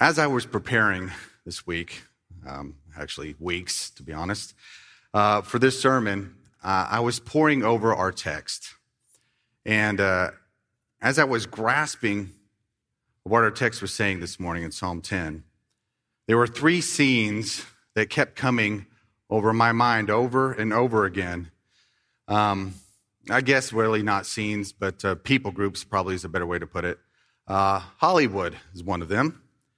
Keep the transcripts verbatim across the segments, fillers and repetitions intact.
As I was preparing this week, um, actually weeks to be honest, uh, for this sermon, uh, I was poring over our text. And uh, as I was grasping what our text was saying this morning in Psalm ten, there were three scenes that kept coming over my mind over and over again. Um, I guess really not scenes, but uh, people groups probably is a better way to put it. Uh, Hollywood is one of them.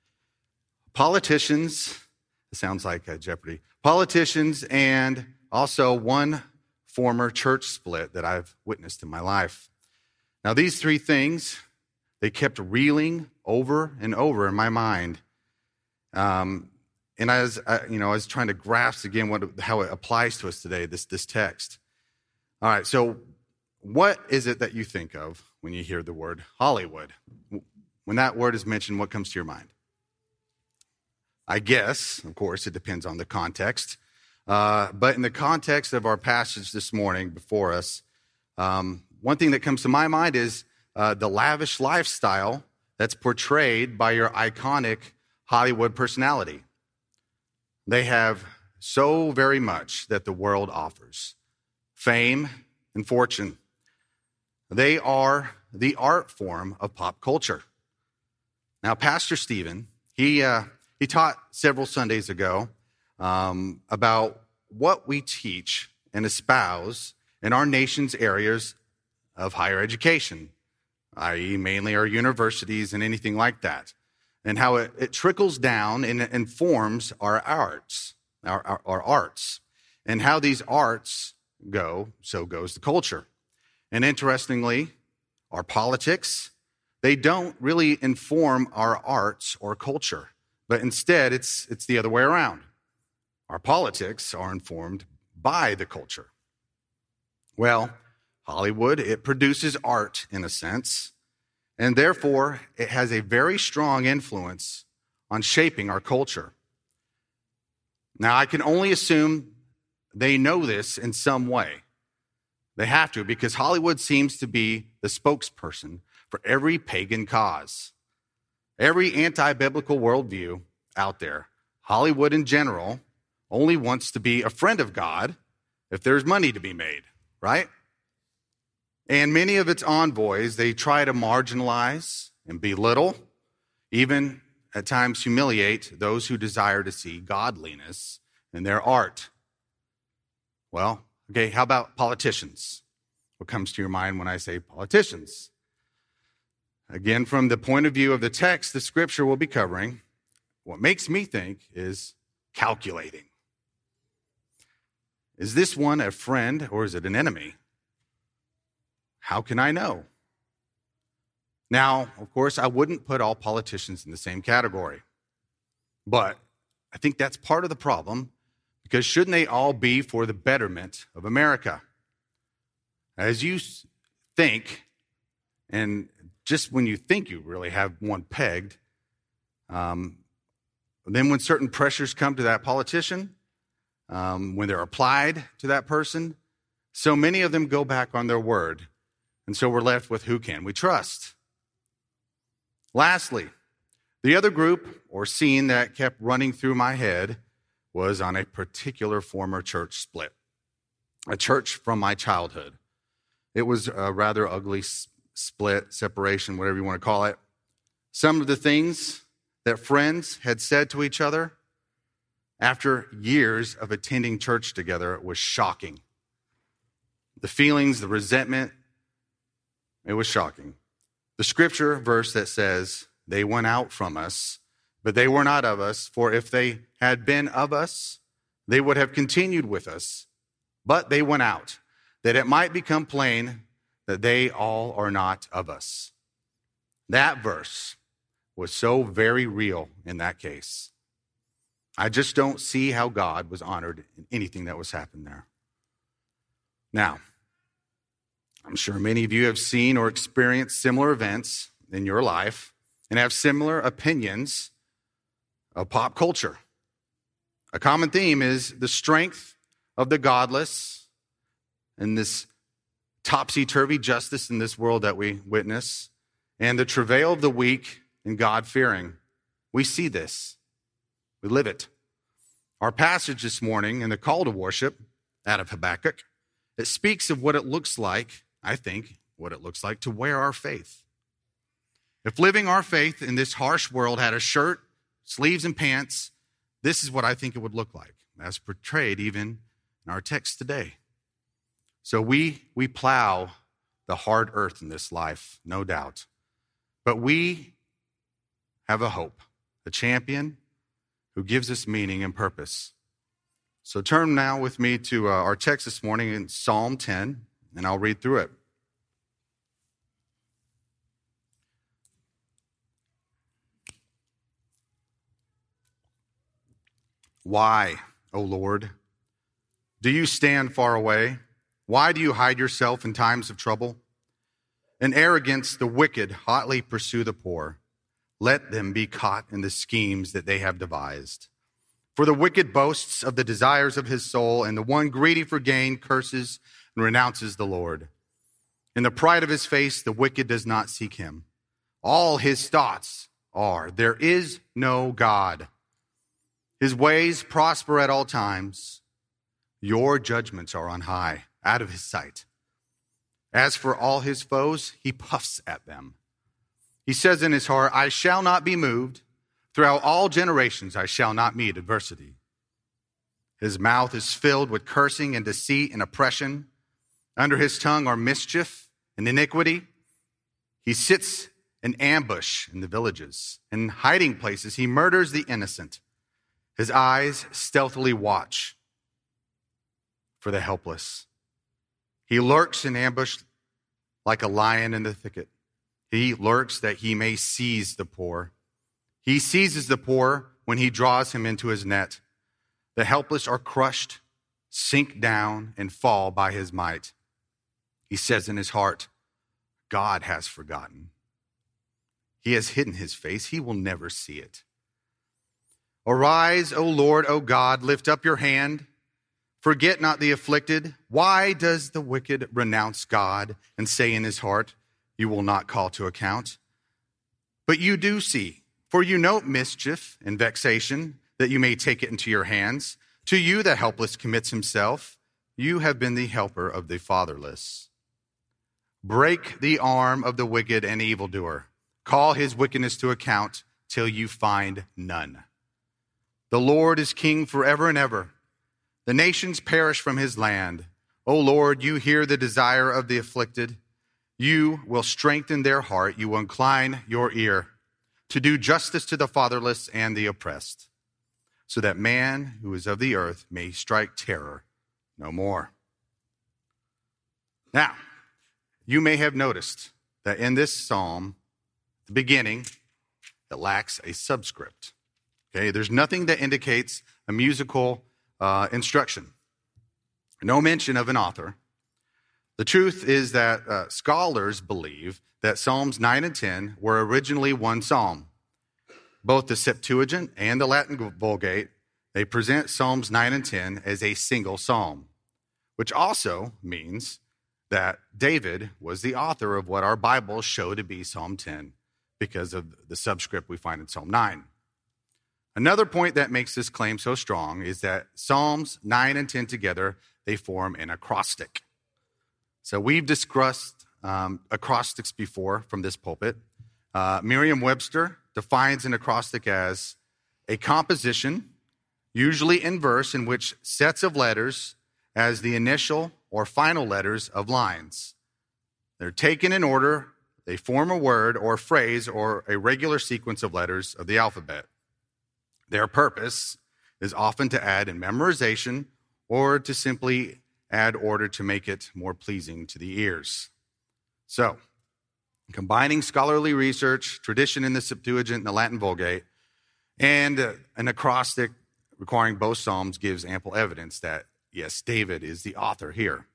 Politicians, it sounds like uh, Jeopardy. Politicians and also one former church split that I've witnessed in my life. Now these three things, they kept reeling over and over in my mind. Um, and I was, I, you know, I was trying to grasp again what, how it applies to us today, this, this text. All right, so what is it that you think of when you hear the word Hollywood? When that word is mentioned, what comes to your mind? I guess, of course, it depends on the context. Uh, but in the context of our passage this morning before us, um, one thing that comes to my mind is uh, the lavish lifestyle that's portrayed by your iconic Hollywood personality. They have so very much that the world offers: fame and fortune. They are the art form of pop culture. Now, Pastor Stephen, he... Uh, He taught several Sundays ago um, about what we teach and espouse in our nation's areas of higher education, that is mainly our universities and anything like that, and how it, it trickles down and informs our arts, our, our, our arts, and how these arts go, so goes the culture. And interestingly, our politics, they don't really inform our arts or culture. But instead, it's it's the other way around. Our politics are informed by the culture. Well, Hollywood, it produces art in a sense, and therefore it has a very strong influence on shaping our culture. Now, I can only assume they know this in some way. They have to, because Hollywood seems to be the spokesperson for every pagan cause. Every anti-biblical worldview out there, Hollywood in general, only wants to be a friend of God if there's money to be made, right? And many of its envoys, they try to marginalize and belittle, even at times humiliate those who desire to see godliness in their art. Well, okay, how about politicians? What comes to your mind when I say politicians? Again, from the point of view of the text the scripture will be covering, what makes me think is calculating. Is this one a friend or is it an enemy? How can I know? Now, of course, I wouldn't put all politicians in the same category, but I think that's part of the problem, because shouldn't they all be for the betterment of America? As you think, and just when you think you really have one pegged, um, then when certain pressures come to that politician, um, when they're applied to that person, so many of them go back on their word. And so we're left with, who can we trust? Lastly, the other group or scene that kept running through my head was on a particular former church split, a church from my childhood. It was a rather ugly split, separation, whatever you want to call it. Some of the things that friends had said to each other after years of attending church together was shocking. The feelings, the resentment, it was shocking. The scripture verse that says, they went out from us, but they were not of us, for if they had been of us, they would have continued with us. But they went out, that it might become plain that they all are not of us. That verse was so very real in that case. I just don't see how God was honored in anything that was happening there. Now, I'm sure many of you have seen or experienced similar events in your life and have similar opinions of pop culture. A common theme is the strength of the godless and this topsy-turvy justice in this world that we witness, and the travail of the weak and God-fearing. We see this. We live it. Our passage this morning in the call to worship out of Habakkuk, it speaks of what it looks like, I think, what it looks like to wear our faith. If living our faith in this harsh world had a shirt, sleeves, and pants, this is what I think it would look like, as portrayed even in our text today. So we, we plow the hard earth in this life, no doubt. But we have a hope, a champion who gives us meaning and purpose. So turn now with me to uh, our text this morning in Psalm ten, and I'll read through it. Why, O Lord, do you stand far away? Why do you hide yourself in times of trouble? In arrogance, the wicked hotly pursue the poor. Let them be caught in the schemes that they have devised. For the wicked boasts of the desires of his soul, and the one greedy for gain curses and renounces the Lord. In the pride of his face, the wicked does not seek him. All his thoughts are, there is no God. His ways prosper at all times. Your judgments are on high, out of his sight. As for all his foes, he puffs at them. He says in his heart, I shall not be moved. Throughout all generations, I shall not meet adversity. His mouth is filled with cursing and deceit and oppression. Under his tongue are mischief and iniquity. He sits in ambush in the villages. In hiding places, he murders the innocent. His eyes stealthily watch for the helpless. He lurks in ambush like a lion in the thicket. He lurks that he may seize the poor. He seizes the poor when he draws him into his net. The helpless are crushed, sink down, and fall by his might. He says in his heart, God has forgotten. He has hidden his face. He will never see it. Arise, O Lord, O God, lift up your hand. Forget not the afflicted. Why does the wicked renounce God and say in his heart, you will not call to account? But you do see, for you know mischief and vexation, that you may take it into your hands. To you the helpless commits himself. You have been the helper of the fatherless. Break the arm of the wicked and evildoer. Call his wickedness to account till you find none. The Lord is king forever and ever. The nations perish from his land. O Lord, you hear the desire of the afflicted. You will strengthen their heart. You will incline your ear to do justice to the fatherless and the oppressed, so that man who is of the earth may strike terror no more. Now, you may have noticed that in this psalm, the beginning, it lacks a subscript. Okay, there's nothing that indicates a musical uh, instruction. No mention of an author. The truth is that uh, scholars believe that Psalms nine and ten were originally one psalm. Both the Septuagint and the Latin Vulgate, they present Psalms nine and ten as a single psalm, which also means that David was the author of what our Bibles show to be Psalm ten because of the subscript we find in Psalm nine. Another point that makes this claim so strong is that Psalms nine and ten together, they form an acrostic. So we've discussed um, acrostics before from this pulpit. Uh, Merriam-Webster defines an acrostic as a composition, usually in verse, in which sets of letters as the initial or final letters of lines. They're taken in order, they form a word or phrase or a regular sequence of letters of the alphabet. Their purpose is often to add in memorization or to simply add order to make it more pleasing to the ears. So, combining scholarly research, tradition in the Septuagint and the Latin Vulgate, and uh, an acrostic requiring both Psalms gives ample evidence that, yes, David is the author here.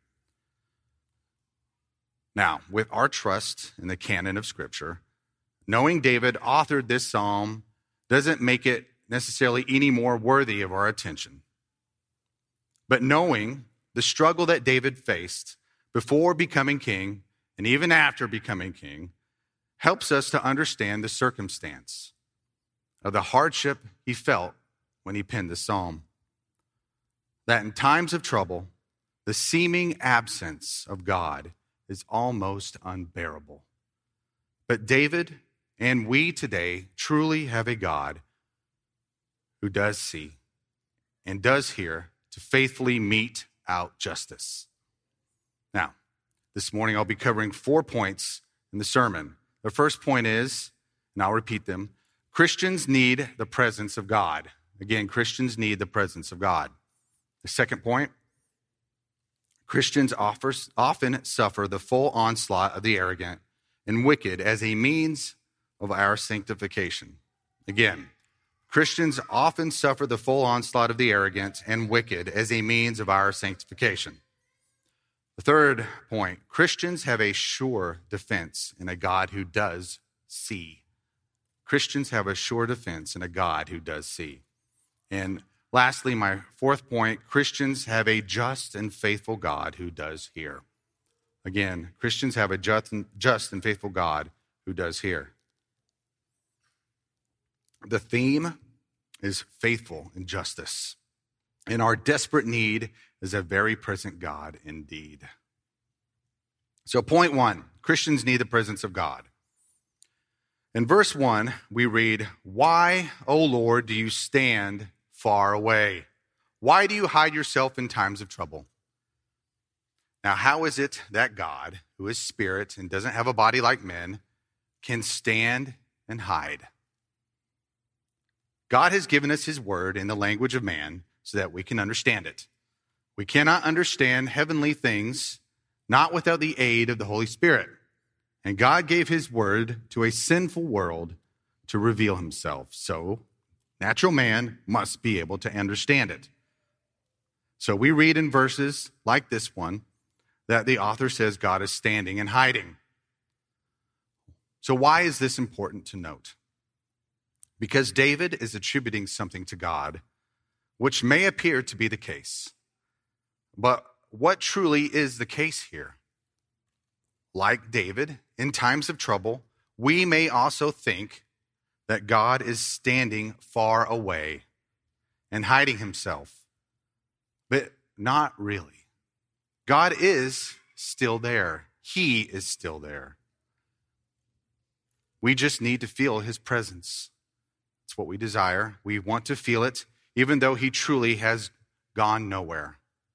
Now, with our trust in the canon of Scripture, knowing David authored this psalm doesn't make it necessarily any more worthy of our attention. But knowing the struggle that David faced before becoming king and even after becoming king helps us to understand the circumstance. of the hardship he felt when he penned this psalm. That in times of trouble, the seeming absence of God is almost unbearable. But David and we today truly have a God who does see and does hear to faithfully mete out justice. Now, this morning I'll be covering four points in the sermon. The first point is, and I'll repeat them, Christians need the presence of God. Again, Christians need the presence of God. The second point, Christians offers, often suffer the full onslaught of the arrogant and wicked as a means of our sanctification. Again, Christians often suffer the full onslaught of the arrogant and wicked as a means of our sanctification. The third point, Christians have a sure defense in a God who does see. Christians have a sure defense in a God who does see. And lastly, my fourth point, Christians have a just and faithful God who does hear. Again, Christians have a just and, just and faithful God who does hear. The theme is faithful in justice. And our desperate need is a very present God indeed. So point one, Christians need the presence of God. In verse one, we read, "Why, O Lord, do you stand far away? Why do you hide yourself in times of trouble?" Now, how is it that God, who is spirit and doesn't have a body like men, can stand and hide? God has given us his word in the language of man so that we can understand it. We cannot understand heavenly things not without the aid of the Holy Spirit. And God gave his word to a sinful world to reveal himself. So, natural man must be able to understand it. So we read in verses like this one that the author says God is standing and hiding. So why is this important to note? Because David is attributing something to God, which may appear to be the case. But what truly is the case here? Like David, in times of trouble, we may also think that God is standing far away and hiding himself. But not really. God is still there. He is still there. We just need to feel his presence. It's what we desire. We want to feel it, even though he truly has gone nowhere.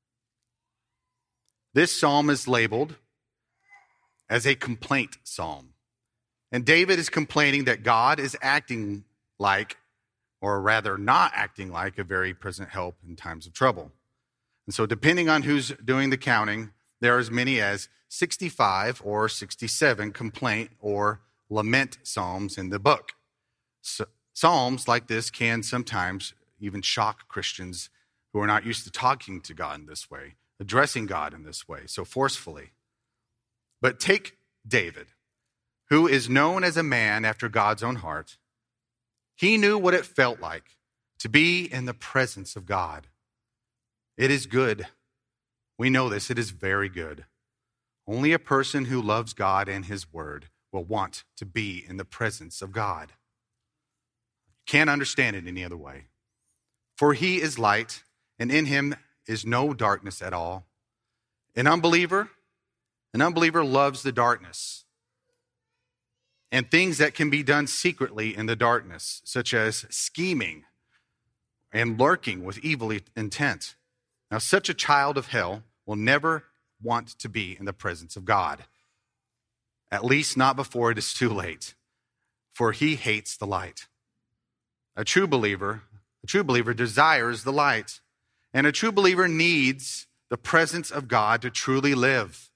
This psalm is labeled as a complaint psalm. And David is complaining that God is acting like, or rather not acting like, a very present help in times of trouble. And so depending on who's doing the counting, there are as many as sixty-five or sixty-seven complaint or lament psalms in the book. So, psalms like this can sometimes even shock Christians who are not used to talking to God in this way, addressing God in this way, so forcefully. But take David, who is known as a man after God's own heart. He knew what it felt like to be in the presence of God. It is good. We know this. It is very good. Only a person who loves God and his word will want to be in the presence of God. Can't understand it any other way. For he is light, and in him is no darkness at all. An unbeliever, an unbeliever loves the darkness and things that can be done secretly in the darkness, such as scheming and lurking with evil intent. Now, such a child of hell will never want to be in the presence of God, at least not before it is too late, for he hates the light. A true believer, a true believer desires the light, and a true believer needs the presence of God to truly live.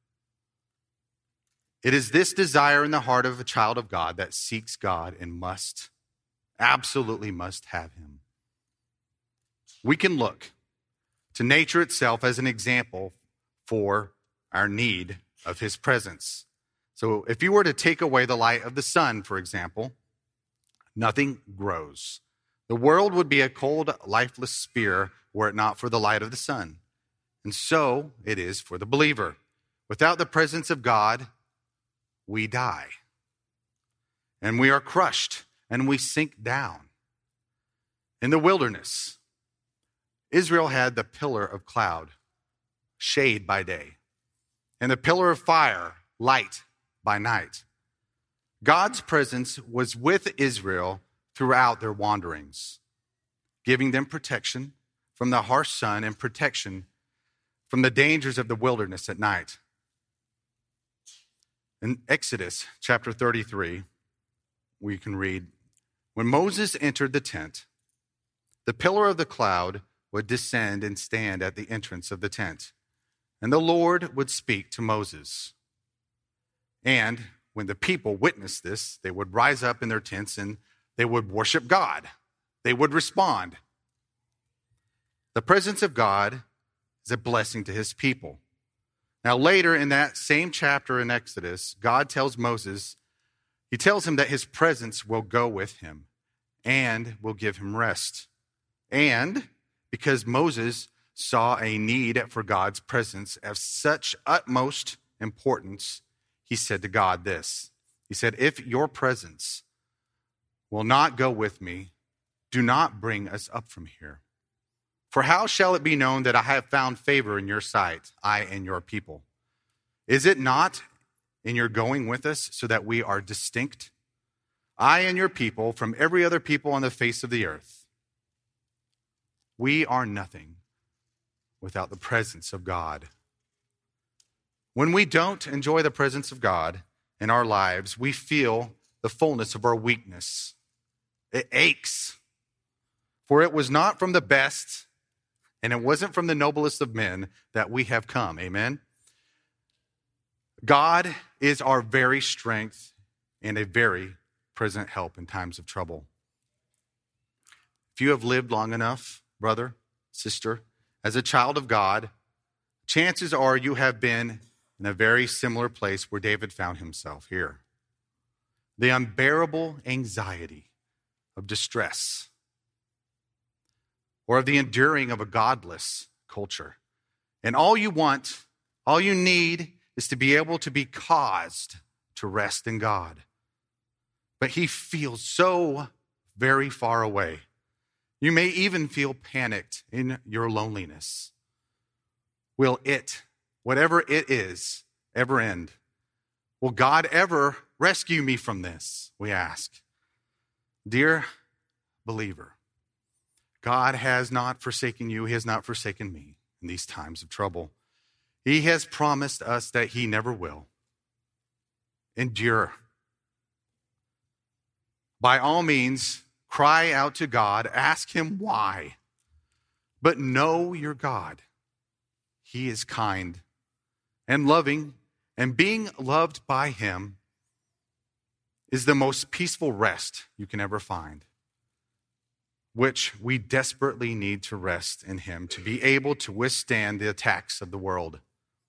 It is this desire in the heart of a child of God that seeks God and must, absolutely must have him. We can look to nature itself as an example for our need of his presence. So if you were to take away the light of the sun, for example, nothing grows. The world would be a cold, lifeless sphere were it not for the light of the sun. And so it is for the believer. Without the presence of God, we die. And we are crushed and we sink down. In the wilderness, Israel had the pillar of cloud, shade by day, and the pillar of fire, light by night. God's presence was with Israel throughout their wanderings, giving them protection from the harsh sun and protection from the dangers of the wilderness at night. In Exodus chapter thirty-three, we can read, when Moses entered the tent, the pillar of the cloud would descend and stand at the entrance of the tent, and the Lord would speak to Moses. And when the people witnessed this, they would rise up in their tents and they would worship God. They would respond. The presence of God is a blessing to his people. Now, later in that same chapter in Exodus, God tells Moses, he tells him that his presence will go with him and will give him rest. And because Moses saw a need for God's presence of such utmost importance, he said to God this. He said, if your presence will not go with me, do not bring us up from here. For how shall it be known that I have found favor in your sight, I and your people? Is it not in your going with us so that we are distinct, I and your people, from every other people on the face of the earth? We are nothing without the presence of God. When we don't enjoy the presence of God in our lives, we feel the fullness of our weakness. It aches. For it was not from the best, and it wasn't from the noblest of men that we have come. Amen? God is our very strength and a very present help in times of trouble. If you have lived long enough, brother, sister, as a child of God, chances are you have been in a very similar place where David found himself here. The unbearable anxiety of distress, or of the enduring of a godless culture. And all you want, all you need is to be able to be caused to rest in God. But he feels so very far away. You may even feel panicked in your loneliness. Will it, whatever it is, ever end? Will God ever rescue me from this? We ask. Dear believer, God has not forsaken you. He has not forsaken me in these times of trouble. He has promised us that he never will. Endure. By all means, cry out to God. Ask him why. But know your God. He is kind and loving, and being loved by him is the most peaceful rest you can ever find, which we desperately need to rest in him to be able to withstand the attacks of the world.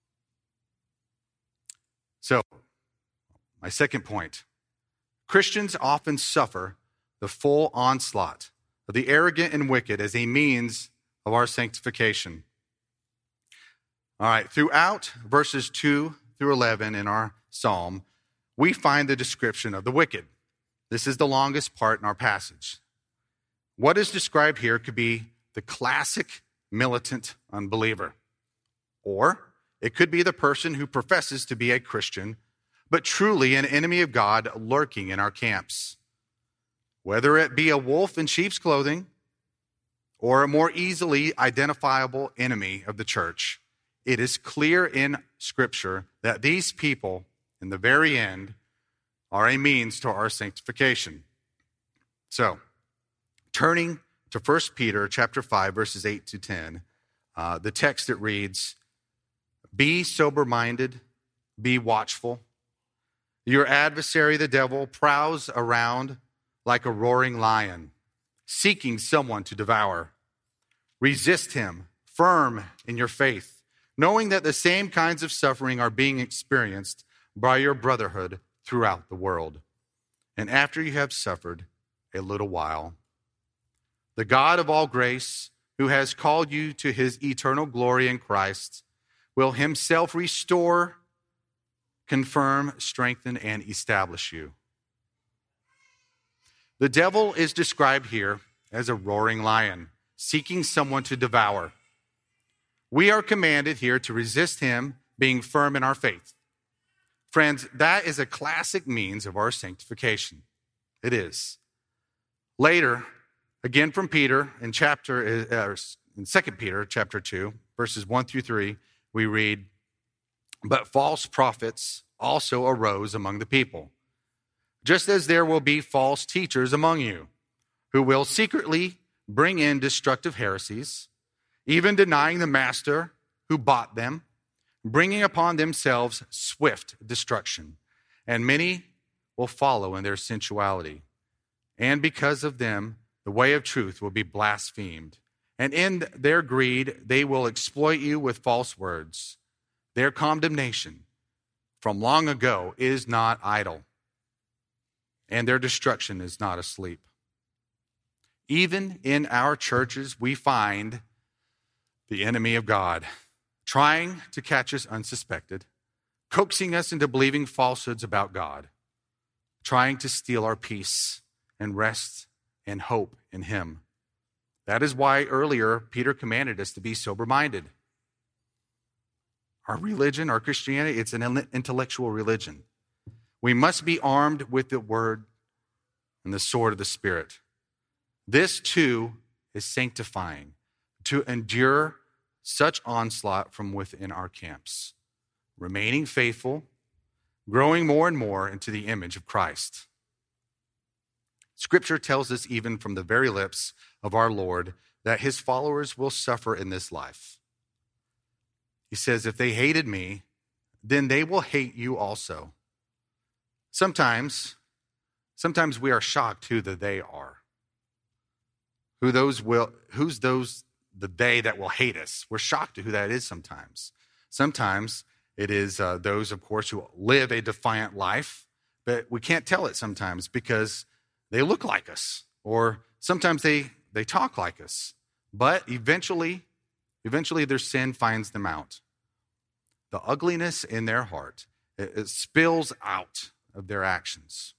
So, my second point, Christians often suffer the full onslaught of the arrogant and wicked as a means of our sanctification. All right, throughout verses two through eleven in our psalm, we find the description of the wicked. This is the longest part in our passage. What is described here could be the classic militant unbeliever, or it could be the person who professes to be a Christian, but truly an enemy of God lurking in our camps. Whether it be a wolf in sheep's clothing or a more easily identifiable enemy of the church, it is clear in Scripture that these people, in the very end, are a means to our sanctification. So, turning to First Peter chapter five, verses eight to ten, uh, the text, it reads, be sober-minded, be watchful. Your adversary, the devil, prowls around like a roaring lion, seeking someone to devour. Resist him, firm in your faith, knowing that the same kinds of suffering are being experienced by your brotherhood throughout the world. And after you have suffered a little while, the God of all grace, who has called you to his eternal glory in Christ, will himself restore, confirm, strengthen, and establish you. The devil is described here as a roaring lion, seeking someone to devour. We are commanded here to resist him, being firm in our faith. Friends, that is a classic means of our sanctification. It is. Later, again from Peter, in chapter uh, in Second Peter chapter two, verses one through three, we read, "But false prophets also arose among the people, just as there will be false teachers among you, who will secretly bring in destructive heresies, even denying the master who bought them, bringing upon themselves swift destruction. And many will follow in their sensuality. And because of them, the way of truth will be blasphemed. And in their greed, they will exploit you with false words. Their condemnation from long ago is not idle, and their destruction is not asleep." Even in our churches, we find the enemy of God trying to catch us unsuspected, coaxing us into believing falsehoods about God, trying to steal our peace and rest and hope in him. That is why earlier Peter commanded us to be sober-minded. Our religion, our Christianity, it's an intellectual religion. We must be armed with the word and the sword of the Spirit. This too is sanctifying, to endure such onslaught from within our camps, remaining faithful, growing more and more into the image of Christ. Scripture tells us even from the very lips of our Lord that his followers will suffer in this life. He says, "If they hated me, then they will hate you also." Sometimes, sometimes we are shocked who the they are. Who those will, who's those, the they that will hate us? We're shocked at who that is sometimes. Sometimes it is uh, those, of course, who live a defiant life, but we can't tell it sometimes because they look like us, or sometimes they, they talk like us. But eventually, eventually their sin finds them out. The ugliness in their heart, it, it spills out of their actions.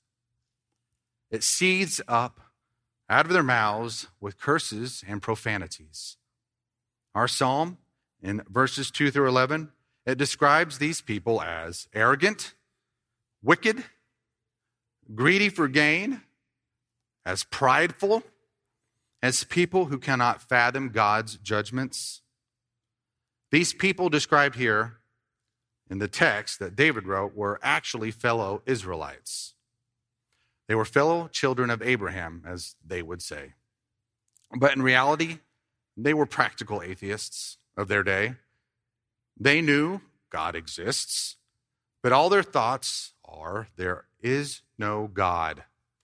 It seethes up out of their mouths with curses and profanities. Our psalm, in verses two through eleven, it describes these people as arrogant, wicked, greedy for gain, as prideful, as people who cannot fathom God's judgments. These people described here in the text that David wrote were actually fellow Israelites. They were fellow children of Abraham, as they would say. But in reality, they were practical atheists of their day. They knew God exists, but all their thoughts are, there is no God.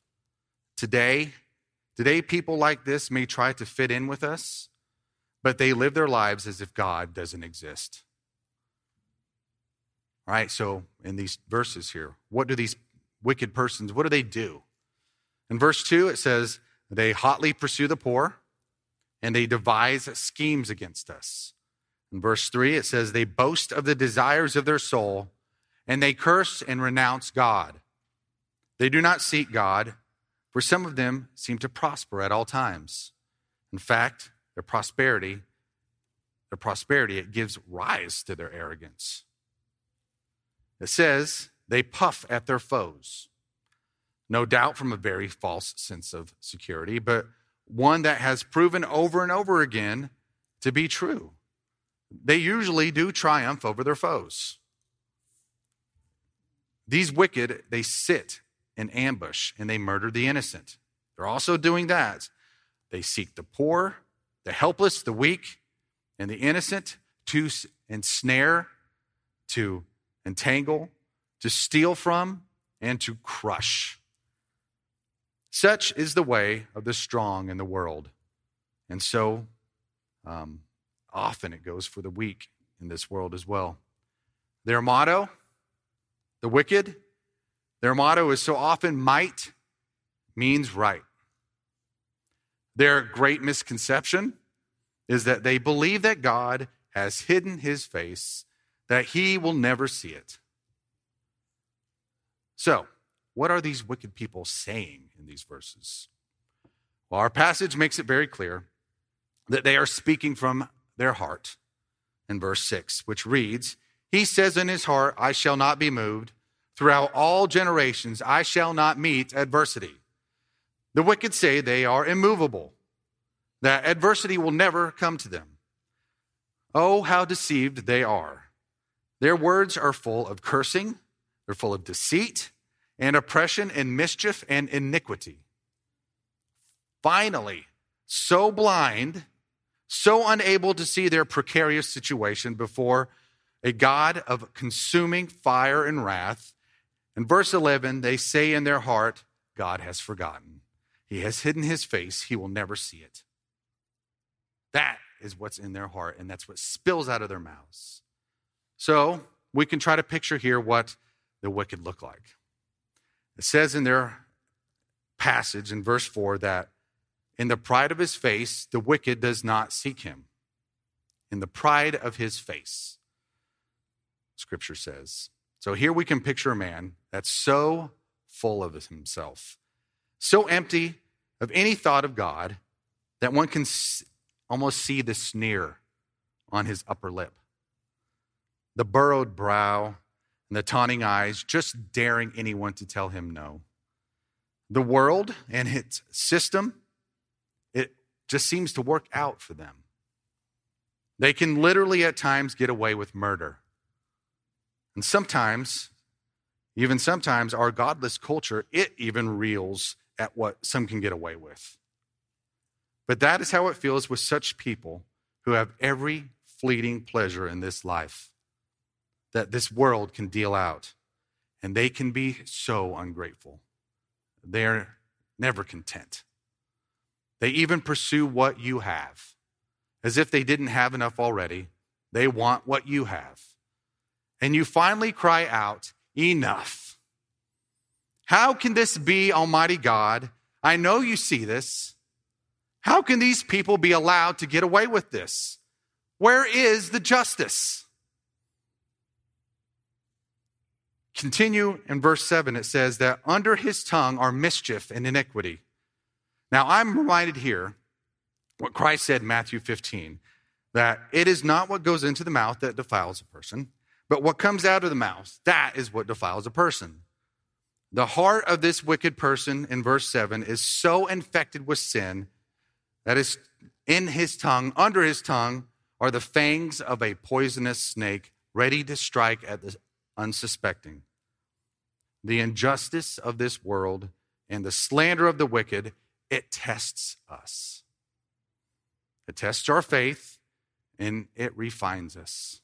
Today, today people like this may try to fit in with us, but they live their lives as if God doesn't exist. All right, so in these verses here, what do these wicked persons, what do they do? In verse two, it says, they hotly pursue the poor, and they devise schemes against us. In verse three, it says, they boast of the desires of their soul, and they curse and renounce God. They do not seek God, for some of them seem to prosper at all times. In fact, their prosperity, their prosperity, it gives rise to their arrogance. It says, they puff at their foes. No doubt from a very false sense of security, but one that has proven over and over again to be true. They usually do triumph over their foes. These wicked, they sit in ambush and they murder the innocent. They're also doing that. They seek the poor, the helpless, the weak, and the innocent to ensnare, to entangle, to steal from, and to crush. Such is the way of the strong in the world. And so um, often it goes for the weak in this world as well. Their motto, the wicked, their motto is so often might means right. Their great misconception is that they believe that God has hidden his face, that he will never see it. So, what are these wicked people saying in these verses? Well, our passage makes it very clear that they are speaking from their heart in verse six, which reads, he says in his heart, I shall not be moved. Throughout all generations, I shall not meet adversity. The wicked say they are immovable, that adversity will never come to them. Oh, how deceived they are. Their words are full of cursing, they're full of deceit and oppression and mischief and iniquity. Finally, so blind, so unable to see their precarious situation before a God of consuming fire and wrath. In verse eleven, they say in their heart, God has forgotten. He has hidden his face. He will never see it. That is what's in their heart, and that's what spills out of their mouths. So we can try to picture here what the wicked look like. It says in their passage in verse four that in the pride of his face, the wicked does not seek him. In the pride of his face, Scripture says. So here we can picture a man that's so full of himself, so empty of any thought of God that one can almost see the sneer on his upper lip, the burrowed brow and the taunting eyes, just daring anyone to tell him no. The world and its system, it just seems to work out for them. They can literally at times get away with murder. And sometimes, even sometimes, our godless culture, it even reels at what some can get away with. But that is how it feels with such people who have every fleeting pleasure in this life that this world can deal out. And they can be so ungrateful. They're never content. They even pursue what you have. As if they didn't have enough already, they want what you have. And you finally cry out, enough. How can this be, Almighty God? I know you see this. How can these people be allowed to get away with this? Where is the justice? Continue in verse seven, it says that under his tongue are mischief and iniquity. Now I'm reminded here what Christ said in Matthew fifteen, that it is not what goes into the mouth that defiles a person, but what comes out of the mouth, that is what defiles a person. The heart of this wicked person in verse seven is so infected with sin that is in his tongue, under his tongue, are the fangs of a poisonous snake ready to strike at the unsuspecting. The injustice of this world and the slander of the wicked, it tests us. It tests our faith and it refines us.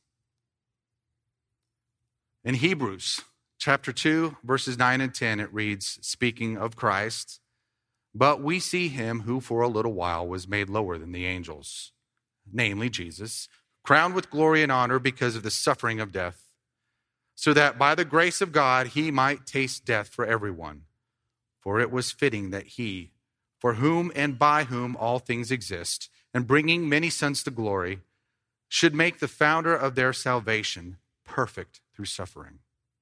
In Hebrews chapter two, verses nine and ten, it reads, speaking of Christ, but we see him who for a little while was made lower than the angels, namely Jesus, crowned with glory and honor because of the suffering of death, so that by the grace of God he might taste death for everyone. For it was fitting that he, for whom and by whom all things exist, and bringing many sons to glory, should make the founder of their salvation perfect through suffering.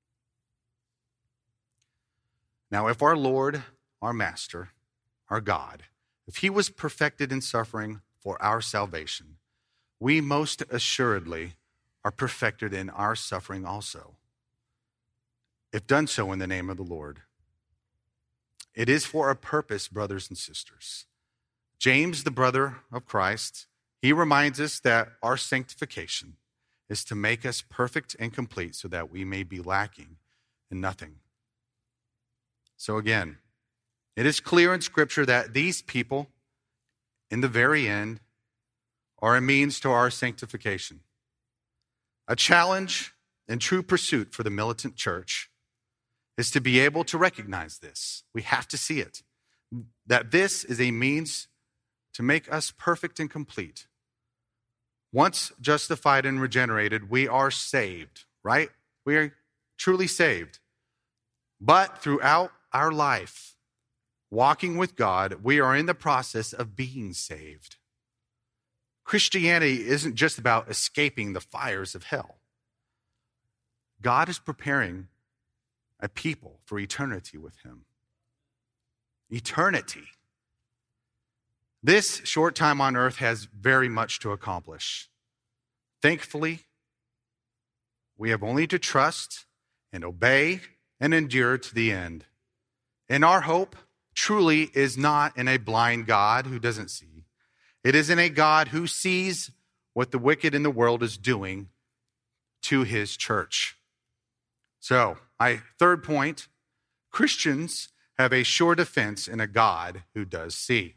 Now, if our Lord, our Master, our God, if he was perfected in suffering for our salvation, we most assuredly are perfected in our suffering also, if done so in the name of the Lord. It is for a purpose, brothers and sisters. James, the brother of Christ, he reminds us that our sanctification is to make us perfect and complete so that we may be lacking in nothing. So again, it is clear in Scripture that these people, in the very end, are a means to our sanctification. A challenge and true pursuit for the militant church is to be able to recognize this. We have to see it, that this is a means to make us perfect and complete. Once justified and regenerated, we are saved, right? We are truly saved. But throughout our life, walking with God, we are in the process of being saved. Christianity isn't just about escaping the fires of hell. God is preparing a people for eternity with him. Eternity. This short time on earth has very much to accomplish. Thankfully, we have only to trust and obey and endure to the end. And our hope truly is not in a blind God who doesn't see. It is in a God who sees what the wicked in the world is doing to his church. So, my third point, Christians have a sure defense in a God who does see.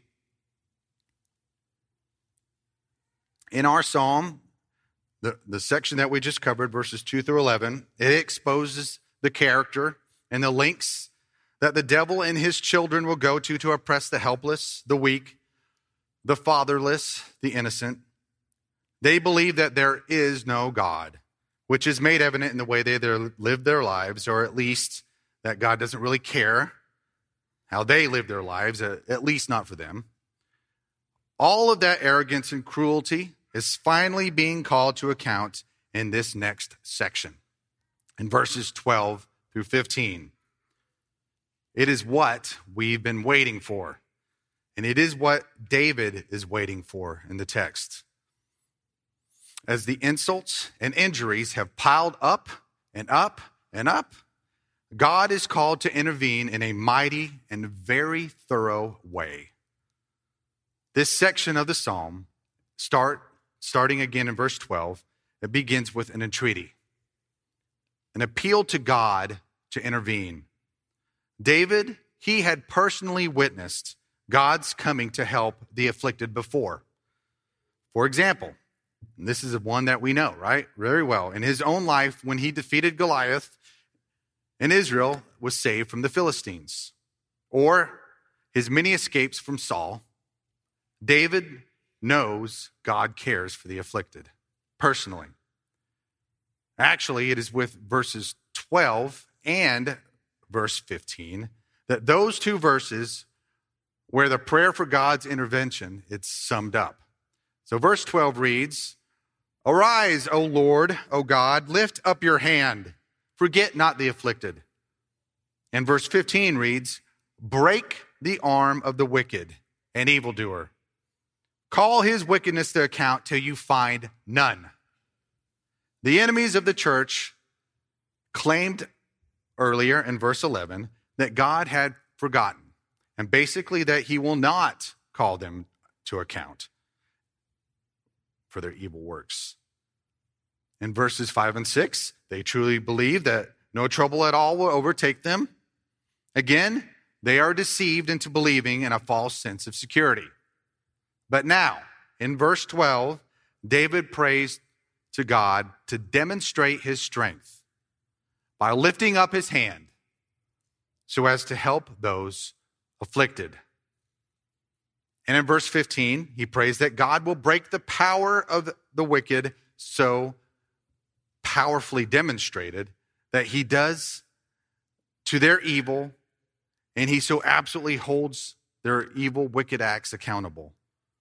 In our psalm, the, the section that we just covered, verses two through eleven, it exposes the character and the links that the devil and his children will go to to oppress the helpless, the weak, the fatherless, the innocent. They believe that there is no God, which is made evident in the way they live their lives, or at least that God doesn't really care how they live their lives, at least not for them. All of that arrogance and cruelty is finally being called to account in this next section, in verses twelve through fifteen. It is what we've been waiting for, and it is what David is waiting for in the text. As the insults and injuries have piled up and up and up, God is called to intervene in a mighty and very thorough way. This section of the psalm, start starting again in verse twelve, it begins with an entreaty, an appeal to God to intervene. David, he had personally witnessed God's coming to help the afflicted before. For example, this is one that we know, right? Very well. In his own life, when he defeated Goliath, and Israel was saved from the Philistines, or his many escapes from Saul, David knows God cares for the afflicted personally. Actually, it is with verses twelve and verse fifteen that those two verses where the prayer for God's intervention, it's summed up. So verse twelve reads, "Arise, O Lord, O God, lift up your hand. Forget not the afflicted." And verse fifteen reads, "Break the arm of the wicked and evildoer. Call his wickedness to account till you find none." The enemies of the church claimed earlier in verse eleven that God had forgotten, and basically that he will not call them to account for their evil works. In verses five and six, they truly believe that no trouble at all will overtake them. Again, they are deceived into believing in a false sense of security. But now, in verse twelve, David prays to God to demonstrate his strength by lifting up his hand so as to help those afflicted. And in verse fifteen, he prays that God will break the power of the wicked, so powerfully demonstrated that he does to their evil, and he so absolutely holds their evil, wicked acts accountable.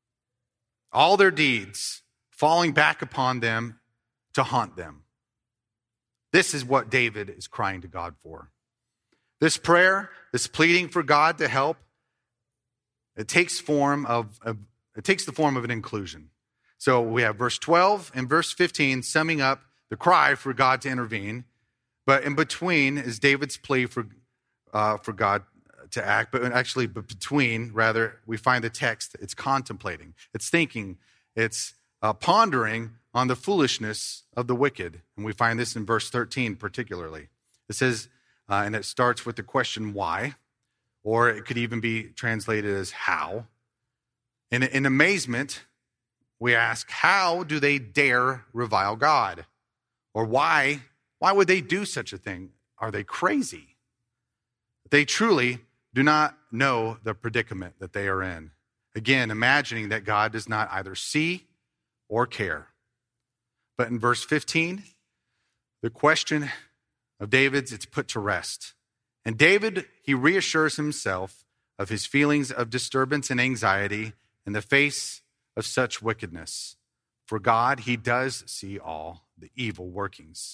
All their deeds falling back upon them to haunt them. This is what David is crying to God for. This prayer, this pleading for God to help, it takes form of, of it takes the form of an inclusion. So we have verse twelve and verse fifteen summing up the cry for God to intervene, but in between is David's plea for uh, for God to act. But actually, but between rather, we find the text. It's contemplating, it's thinking, it's uh, pondering on the foolishness of the wicked, and we find this in verse thirteen particularly. It says, uh, and it starts with the question why, or it could even be translated as how. In, in amazement, we ask, how do they dare revile God? Or why, why would they do such a thing? Are they crazy? They truly do not know the predicament that they are in. Again, imagining that God does not either see or care. But in verse fifteen, the question of David's, it's put to rest. And David, he reassures himself of his feelings of disturbance and anxiety in the face of such wickedness. For God, he does see all the evil workings.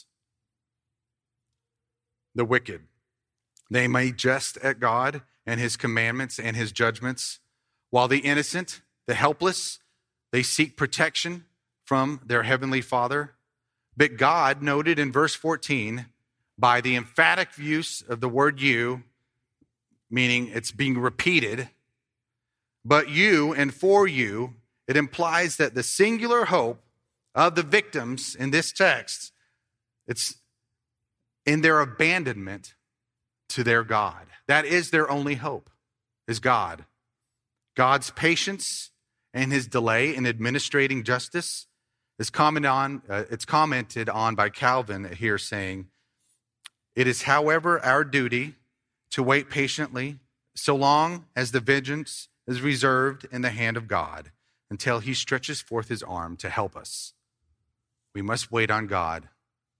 The wicked, they may jest at God and his commandments and his judgments, while the innocent, the helpless, they seek protection from their heavenly Father. But God noted in verse fourteen, by the emphatic use of the word you, meaning it's being repeated, but you and for you, it implies that the singular hope of the victims in this text, it's in their abandonment to their God. That is their only hope, is God. God's patience and his delay in administrating justice is commented on, uh, it's commented on by Calvin here, saying, it is, however, our duty to wait patiently so long as the vengeance is reserved in the hand of God until he stretches forth his arm to help us. We must wait on God.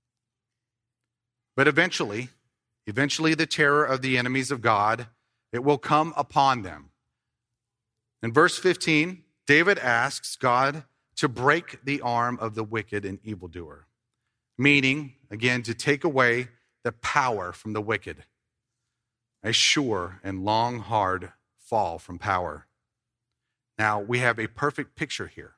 But eventually, eventually the terror of the enemies of God, it will come upon them. In verse fifteen, David asks God to break the arm of the wicked and evildoer, meaning, again, to take away the power from the wicked. A sure and long, hard fall from power. Now, we have a perfect picture here.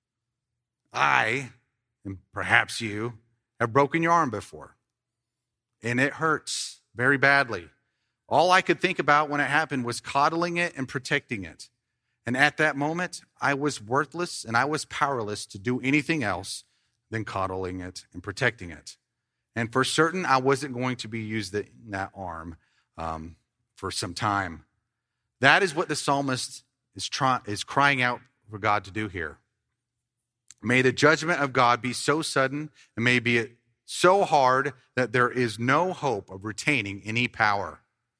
I, and perhaps you, have broken your arm before, and it hurts very badly. All I could think about when it happened was coddling it and protecting it. And at that moment, I was worthless and I was powerless to do anything else than coddling it and protecting it. And for certain, I wasn't going to be used in that arm um, for some time. That is what the psalmist is, try- is crying out for God to do here. May the judgment of God be so sudden and may be so hard that there is no hope of retaining any power.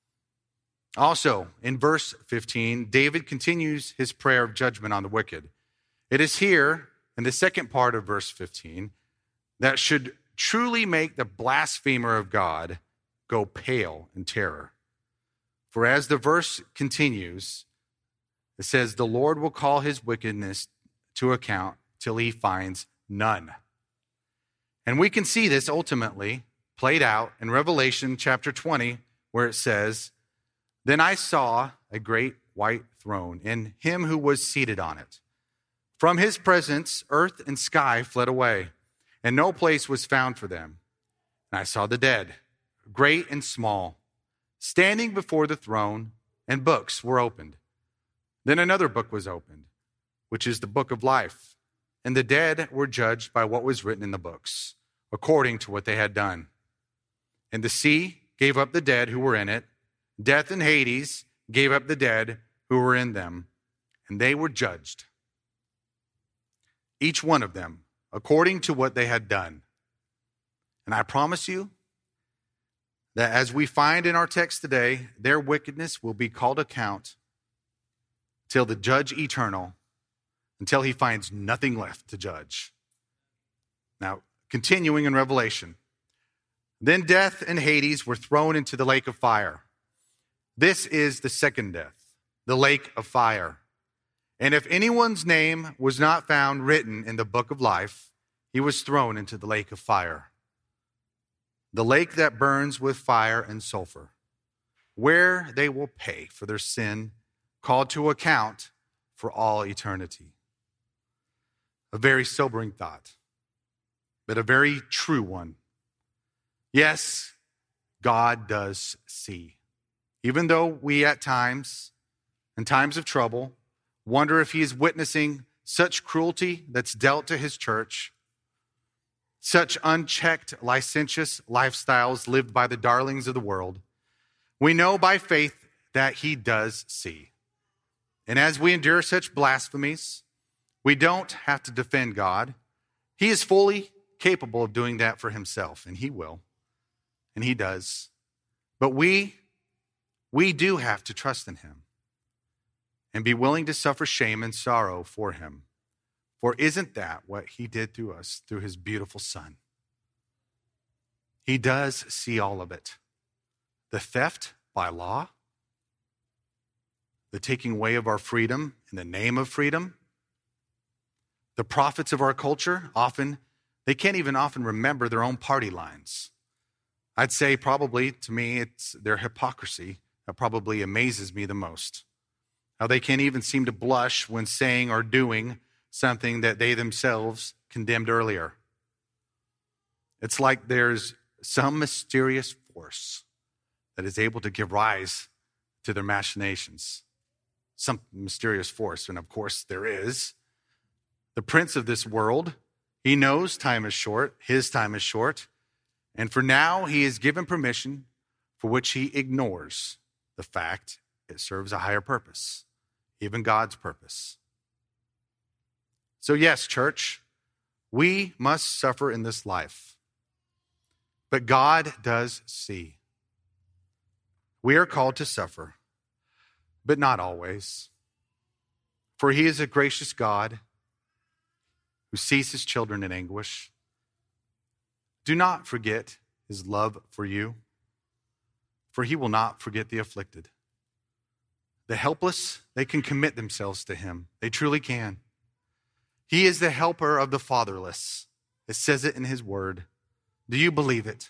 Also, in verse fifteen, David continues his prayer of judgment on the wicked. It is here, in the second part of verse fifteen, that should truly make the blasphemer of God go pale in terror. For as the verse continues, it says, the Lord will call his wickedness to account till he finds none. And we can see this ultimately played out in Revelation chapter twenty, where it says, then I saw a great white throne and him who was seated on it. From his presence, earth and sky fled away, and no place was found for them. And I saw the dead, great and small, standing before the throne, and books were opened. Then another book was opened, which is the book of life. And the dead were judged by what was written in the books, according to what they had done. And the sea gave up the dead who were in it. Death and Hades gave up the dead who were in them, and they were judged, each one of them, according to what they had done. And I promise you that as we find in our text today, their wickedness will be called account till the judge eternal, until he finds nothing left to judge. Now, continuing in Revelation, then death and Hades were thrown into the lake of fire. This is the second death, the lake of fire. And if anyone's name was not found written in the book of life, he was thrown into the lake of fire, the lake that burns with fire and sulfur, where they will pay for their sin, called to account for all eternity. A very sobering thought, but a very true one. Yes, God does see. Even though we at times, in times of trouble, wonder if he is witnessing such cruelty that's dealt to his church, such unchecked, licentious lifestyles lived by the darlings of the world, we know by faith that he does see. And as we endure such blasphemies, we don't have to defend God. He is fully capable of doing that for himself, and he will, and he does. But we We do have to trust in him and be willing to suffer shame and sorrow for him. For isn't that what he did through us through his beautiful son? He does see all of it. The theft by law, the taking away of our freedom in the name of freedom. The prophets of our culture, often, they can't even often remember their own party lines. I'd say probably, to me, it's their hypocrisy that probably amazes me the most. how they can't even seem to blush when saying or doing something that they themselves condemned earlier. It's like there's some mysterious force that is able to give rise to their machinations. Some mysterious force, and of course there is. The prince of this world, he knows time is short, his time is short, and for now he is given permission for which he ignores the fact it serves a higher purpose, even God's purpose. So yes, church, we must suffer in this life, but God does see. We are called to suffer, but not always. For he is a gracious God who sees his children in anguish. Do not forget his love for you, for he will not forget the afflicted. The helpless, they can commit themselves to him. They truly can. He is the helper of the fatherless. It says it in his word. Do you believe it?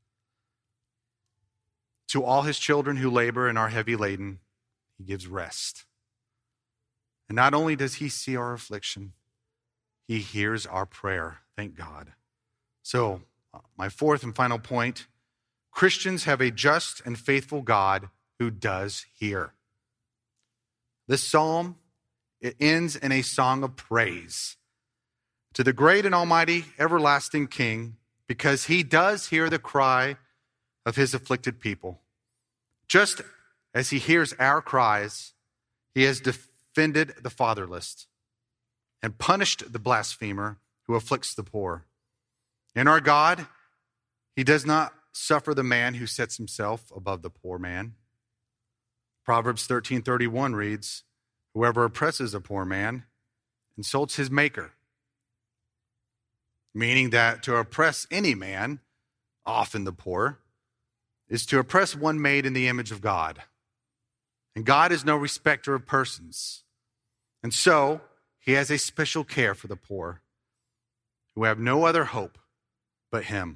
To all his children who labor and are heavy laden, he gives rest. And not only does he see our affliction, he hears our prayer. Thank God. So, my fourth and final point, Christians have a just and faithful God who does hear. This psalm, it ends in a song of praise to the great and almighty everlasting King, because he does hear the cry of his afflicted people. Just as he hears our cries, he has defended the fatherless and punished the blasphemer who afflicts the poor. And our God, he does not suffer the man who sets himself above the poor man. Proverbs thirteen thirty-one reads, whoever oppresses a poor man insults his maker. Meaning that to oppress any man, often the poor, is to oppress one made in the image of God. And God is no respecter of persons. And so, he has a special care for the poor who have no other hope but him.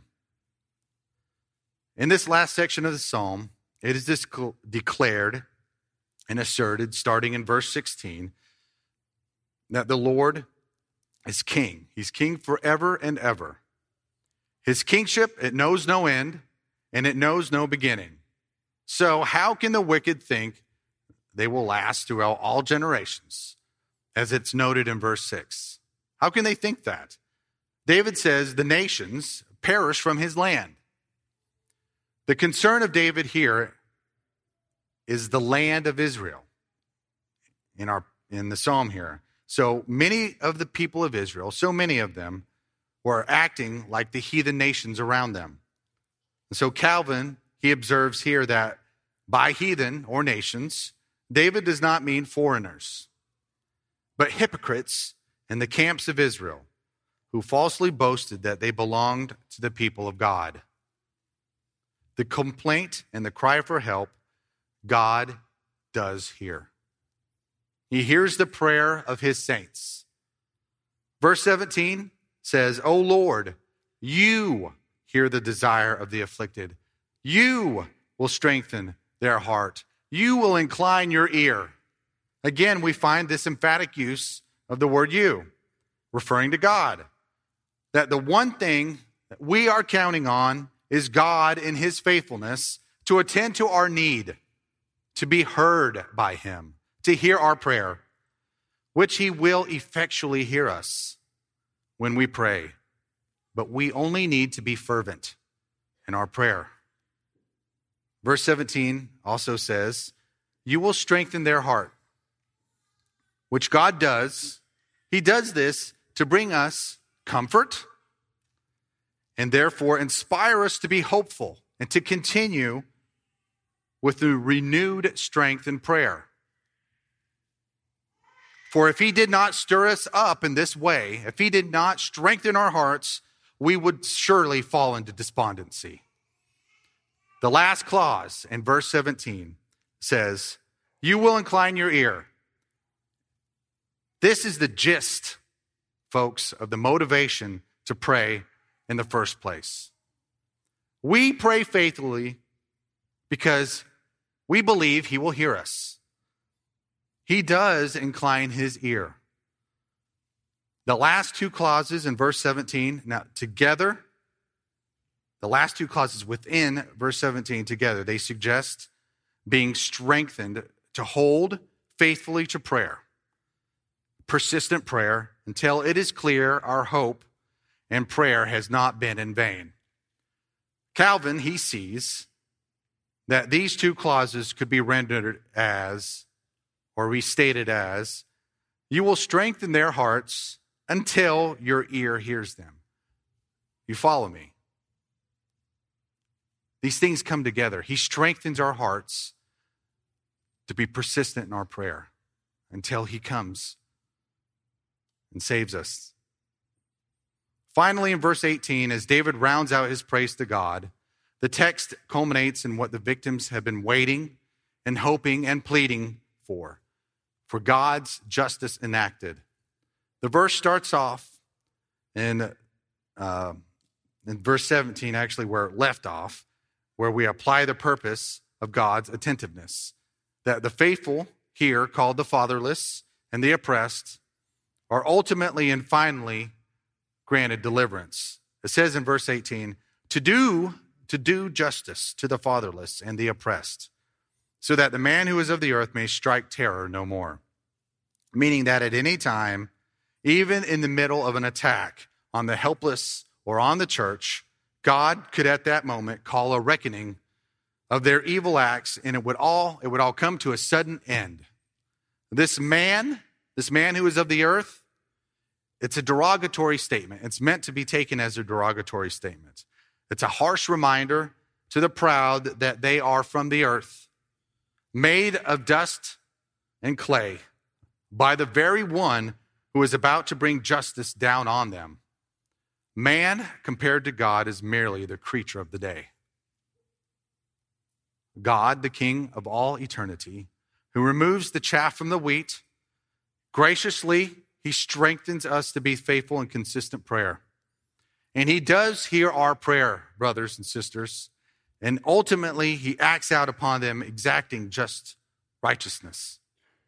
In this last section of the psalm, it is declared and asserted, starting in verse sixteen, that the Lord is king. He's king forever and ever. His kingship, it knows no end, and it knows no beginning. So how can the wicked think they will last throughout all generations, as it's noted in verse six? How can they think that? David says the nations perish from his land. The concern of David here is the land of Israel in our in the psalm here. So many of the people of Israel, so many of them, were acting like the heathen nations around them. And so Calvin, he observes here that by heathen or nations, David does not mean foreigners, but hypocrites in the camps of Israel who falsely boasted that they belonged to the people of God. The complaint and the cry for help, God does hear. He hears the prayer of his saints. Verse seventeen says, O Lord, you hear the desire of the afflicted. You will strengthen their heart. You will incline your ear. Again, we find this emphatic use of the word you, referring to God. That the one thing that we are counting on is God in his faithfulness to attend to our need, to be heard by him, to hear our prayer, which he will effectually hear us when we pray. But we only need to be fervent in our prayer. Verse seventeen also says, you will strengthen their heart, which God does. He does this to bring us comfort and therefore inspire us to be hopeful and to continue with the renewed strength in prayer. For if he did not stir us up in this way, if he did not strengthen our hearts, we would surely fall into despondency. The last clause in verse seventeen says, you will incline your ear. This is the gist, folks, of the motivation to pray in the first place. We pray faithfully because we believe he will hear us. he does incline his ear. The last two clauses in verse seventeen, now together, the last two clauses within verse seventeen together, they suggest being strengthened to hold faithfully to prayer, persistent prayer, until it is clear our hope and prayer has not been in vain. Calvin, he sees that these two clauses could be rendered as, or restated as, you will strengthen their hearts until your ear hears them. You follow me? These things come together. He strengthens our hearts to be persistent in our prayer until he comes and saves us. Finally, in verse eighteen, as David rounds out his praise to God, the text culminates in what the victims have been waiting and hoping and pleading for, for God's justice enacted. The verse starts off in, uh, in verse seventeen, actually where it left off, where we apply the purpose of God's attentiveness. That the faithful here, called the fatherless and the oppressed, are ultimately and finally granted deliverance. It says in verse eighteen, to do, to do justice to the fatherless and the oppressed, so that the man who is of the earth may strike terror no more. Meaning that at any time, even in the middle of an attack on the helpless or on the church, God could at that moment call a reckoning of their evil acts, and it would all, it would all come to a sudden end. This man, this man who is of the earth, it's a derogatory statement. It's meant to be taken as a derogatory statement. It's a harsh reminder to the proud that they are from the earth, made of dust and clay, by the very one who is about to bring justice down on them. Man, compared to God, is merely the creature of the day. God, the King of all eternity, who removes the chaff from the wheat, graciously, he strengthens us to be faithful in consistent prayer. And he does hear our prayer, brothers and sisters, and ultimately he acts out upon them, exacting just righteousness.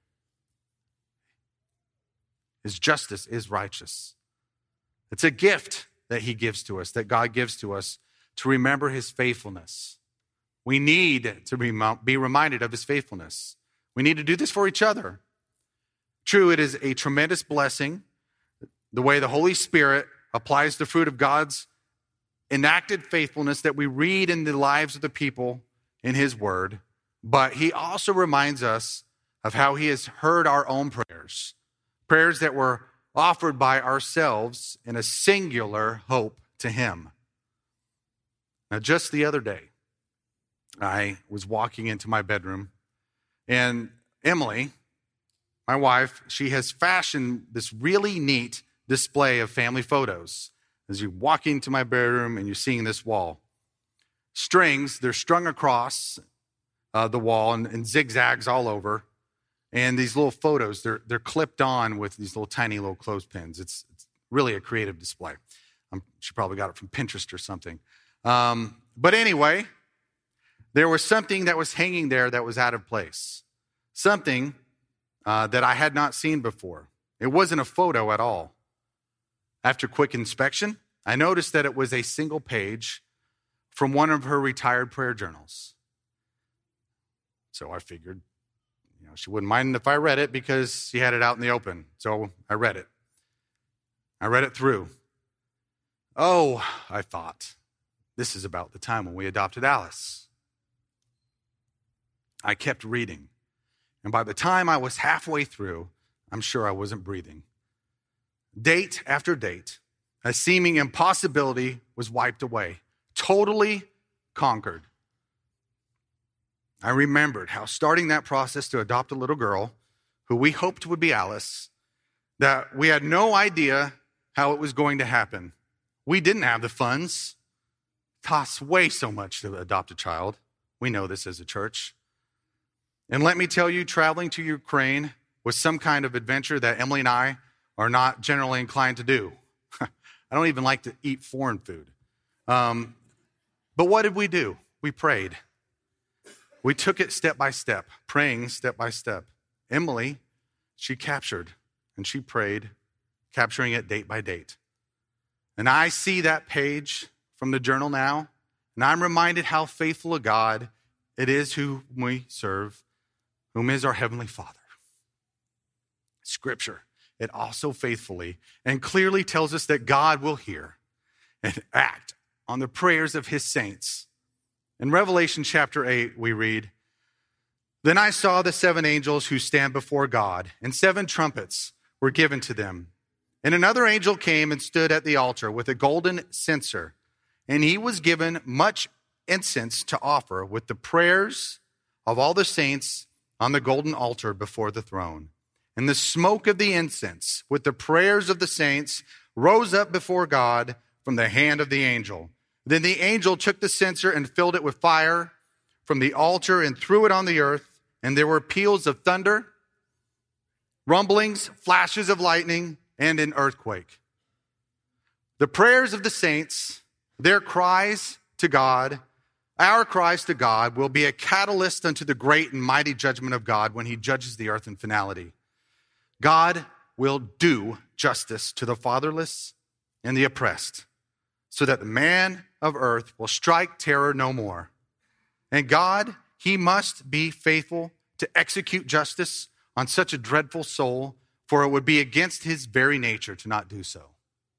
His justice is righteous. It's a gift that he gives to us, that God gives to us, to remember his faithfulness. We need to be reminded of his faithfulness. We need to do this for each other. True, it is a tremendous blessing, the way the Holy Spirit applies the fruit of God's enacted faithfulness that we read in the lives of the people in his word, but he also reminds us of how he has heard our own prayers, prayers that were offered by ourselves in a singular hope to him. Now, just the other day, I was walking into my bedroom, and Emily, my wife, she has fashioned this really neat display of family photos. As you walk into my bedroom and you're seeing this wall. Strings, they're strung across uh, the wall and, and zigzags all over. And these little photos, they're they're clipped on with these little tiny little clothespins. It's, it's really a creative display. Um, she probably got it from Pinterest or something. Um, but anyway, there was something that was hanging there that was out of place. Something uh, that I had not seen before. It wasn't a photo at all. After quick inspection, I noticed that it was a single page from one of her retired prayer journals. So I figured, you know, she wouldn't mind if I read it because she had it out in the open. So I read it. I read it through. Oh, I thought, this is about the time when we adopted Alice. I kept reading. And by the time I was halfway through, I'm sure I wasn't breathing. Date after date, a seeming impossibility was wiped away, totally conquered. I remembered how starting that process to adopt a little girl, who we hoped would be Alice, that we had no idea how it was going to happen. We didn't have the funds. It costs way so much to adopt a child. We know this as a church. And let me tell you, traveling to Ukraine was some kind of adventure that Emily and I are not generally inclined to do. I don't even like to eat foreign food. Um, but what did we do? We prayed. We took it step by step, praying step by step. Emily she captured and she prayed, capturing it date by date. And I see that page from the journal now, and I'm reminded how faithful a God it is who we serve, whom is our Heavenly Father. Scripture, it also faithfully and clearly tells us that God will hear and act on the prayers of his saints. In Revelation chapter eight, we read, "Then I saw the seven angels who stand before God, and seven trumpets were given to them. And another angel came and stood at the altar with a golden censer, and he was given much incense to offer with the prayers of all the saints on the golden altar before the throne. And the smoke of the incense with the prayers of the saints rose up before God from the hand of the angel. Then the angel took the censer and filled it with fire from the altar and threw it on the earth. And there were peals of thunder, rumblings, flashes of lightning, and an earthquake. The prayers of the saints, their cries to God, our cries to God, will be a catalyst unto the great and mighty judgment of God when he judges the earth in finality. God will do justice to the fatherless and the oppressed, so that the man of earth will strike terror no more. And God, he must be faithful to execute justice on such a dreadful soul, for it would be against his very nature to not do so."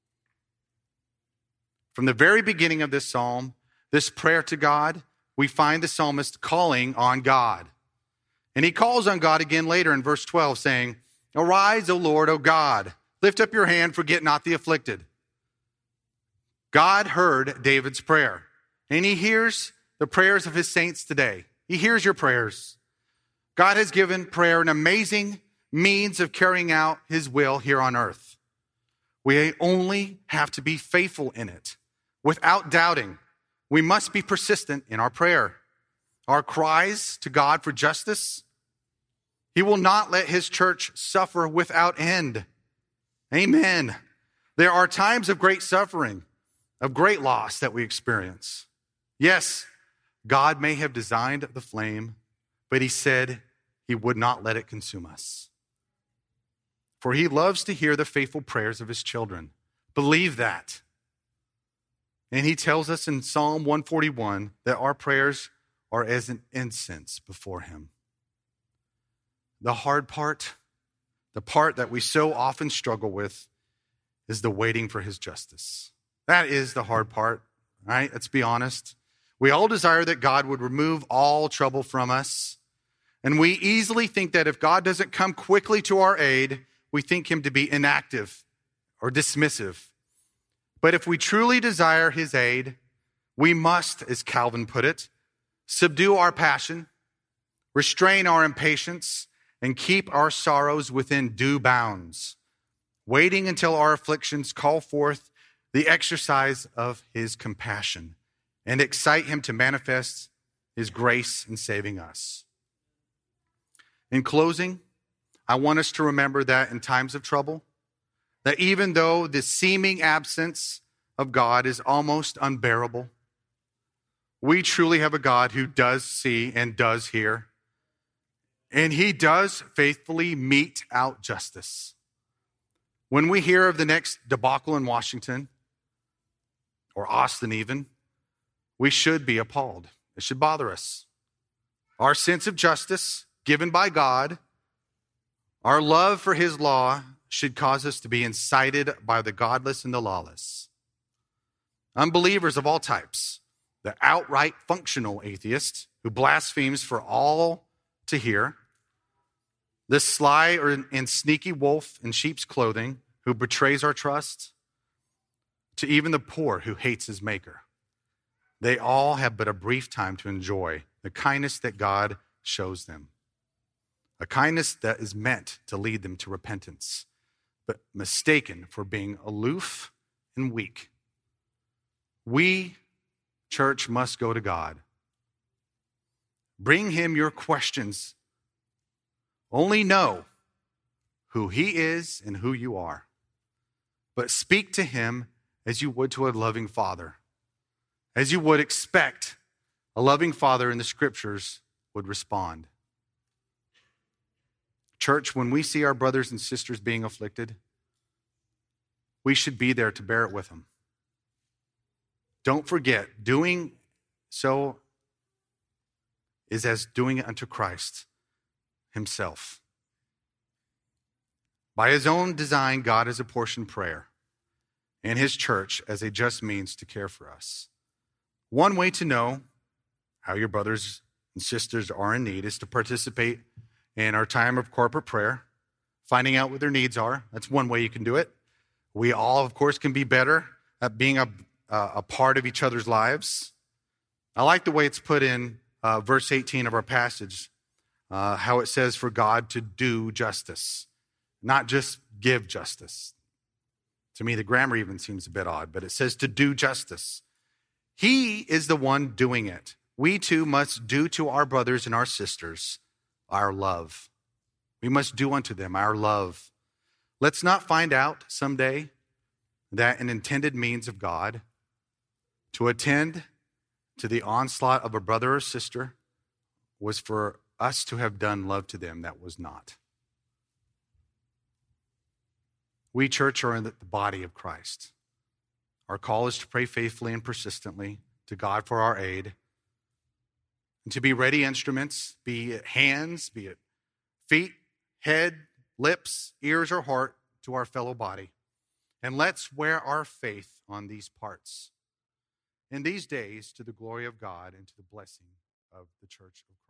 From the very beginning of this psalm, this prayer to God, we find the psalmist calling on God. And he calls on God again later in verse twelve, saying, "Arise, O Lord, O God, lift up your hand, forget not the afflicted." God heard David's prayer, and he hears the prayers of his saints today. He hears your prayers. God has given prayer an amazing means of carrying out his will here on earth. We only have to be faithful in it without doubting. We must be persistent in our prayer. Our cries to God for justice, he will not let his church suffer without end. Amen. There are times of great suffering, of great loss that we experience. Yes, God may have designed the flame, but he said he would not let it consume us. For he loves to hear the faithful prayers of his children. Believe that. And he tells us in Psalm one forty-one that our prayers are as an incense before him. The hard part, the part that we so often struggle with, is the waiting for his justice. That is the hard part, right? Let's be honest. We all desire that God would remove all trouble from us. And we easily think that if God doesn't come quickly to our aid, we think him to be inactive or dismissive. But if we truly desire his aid, we must, as Calvin put it, subdue our passion, restrain our impatience, and keep our sorrows within due bounds, waiting until our afflictions call forth the exercise of his compassion and excite him to manifest his grace in saving us. In closing, I want us to remember that in times of trouble, that even though the seeming absence of God is almost unbearable, we truly have a God who does see and does hear, and he does faithfully mete out justice. When we hear of the next debacle in Washington, or Austin even, we should be appalled. It should bother us. Our sense of justice given by God, our love for his law, should cause us to be incited by the godless and the lawless. Unbelievers of all types, the outright functional atheist who blasphemes for all to hear, the sly or and sneaky wolf in sheep's clothing who betrays our trust, to even the poor who hates his maker. They all have but a brief time to enjoy the kindness that God shows them, a kindness that is meant to lead them to repentance, but mistaken for being aloof and weak. We, church, must go to God. Bring him your questions. Only know who he is and who you are, but speak to him as you would to a loving father, as you would expect a loving father in the scriptures would respond. Church Church, when we see our brothers and sisters being afflicted, we should be there to bear it with them. Don't forget, doing so is as doing it unto Christ himself. By his own design, God has apportioned prayer and his church as a just means to care for us. One way to know how your brothers and sisters are in need is to participate in our time of corporate prayer, finding out what their needs are. That's one way you can do it. We all, of course, can be better at being a, uh, a part of each other's lives. I like the way it's put in uh, verse eighteen of our passage, uh, how it says for God to do justice, not just give justice. To me, the grammar even seems a bit odd, but it says to do justice. He is the one doing it. We too must do to our brothers and our sisters our love. We must do unto them our love. Let's not find out someday that an intended means of God to attend to the onslaught of a brother or sister was for us to have done love to them that was not. We, church, are in the body of Christ. Our call is to pray faithfully and persistently to God for our aid, and to be ready instruments, be it hands, be it feet, head, lips, ears, or heart, to our fellow body. And let's wear our faith on these parts in these days to the glory of God and to the blessing of the church of Christ.